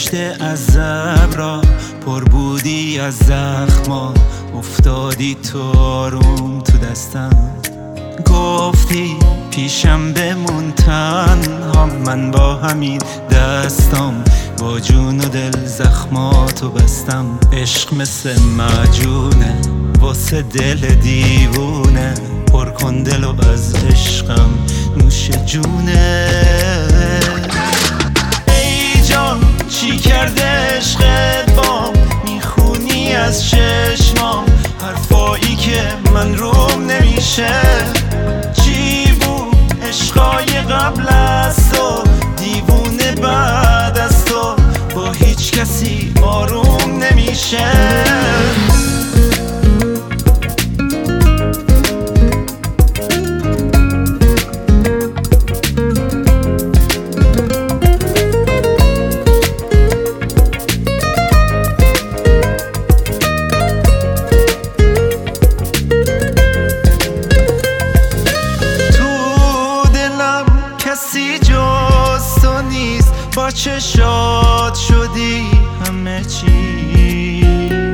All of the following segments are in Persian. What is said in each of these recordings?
دشت از ابرا پر بودی از زخما، افتادی تو آروم تو دستم، گفتی پیشم بمون تنها، من با همین دستام با جون و دل زخماتو بستم. عشق مثل معجونه واسه دل دیوونه، پر کن دلو از عشقم نوش جونه. ای جان چی کرده عشقت بام، میخونی از چشمام حرفایی که من روم نمیشه. چی بود عشقای قبل از تو، دیوونه بعد از تو با هیچ کسی آروم نمیشه. کسی جز تو نیست، با چشات شدی همه چی.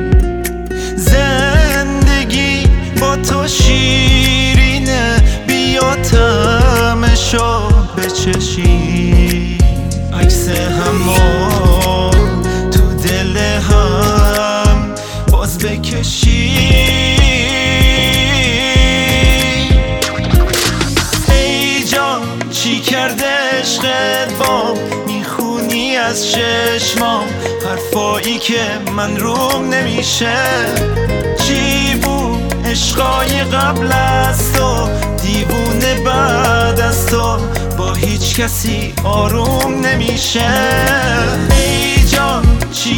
زندگی با تو شیرینه، بیا طعمشو بچشی. عکس همون تو دل هم باز بکشی. چی کرده عشقت بام، میخونی از چشمام حرفایی که من روم نمیشه. چی بود عشقای قبل از تو، دیوونه بعد از تو با هیچ کسی آروم نمیشه. ای جان چی